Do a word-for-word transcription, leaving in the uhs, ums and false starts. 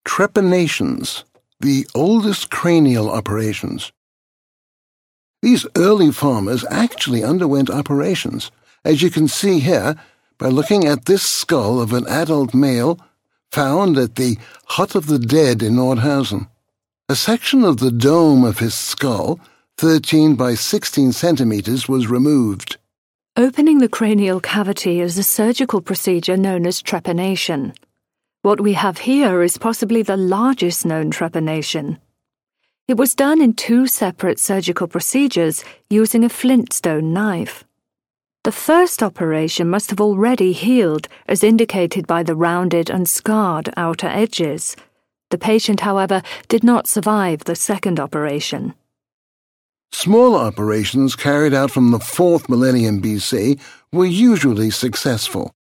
Trepanations, the oldest cranial operations. These early farmers actually underwent operations, as you can see here by looking at this skull of an adult male found at the Hut of the Dead in Nordhausen. A section of the dome of his skull, thirteen by sixteen centimeters, was removed. Opening the cranial cavity is a surgical procedure known as trepanation. What we have here is possibly the largest known trepanation. It was done in two separate surgical procedures using a flintstone knife. The first operation must have already healed, as indicated by the rounded and scarred outer edges. The patient, however, did not survive the second operation. Smaller operations carried out from the fourth millennium B C were usually successful.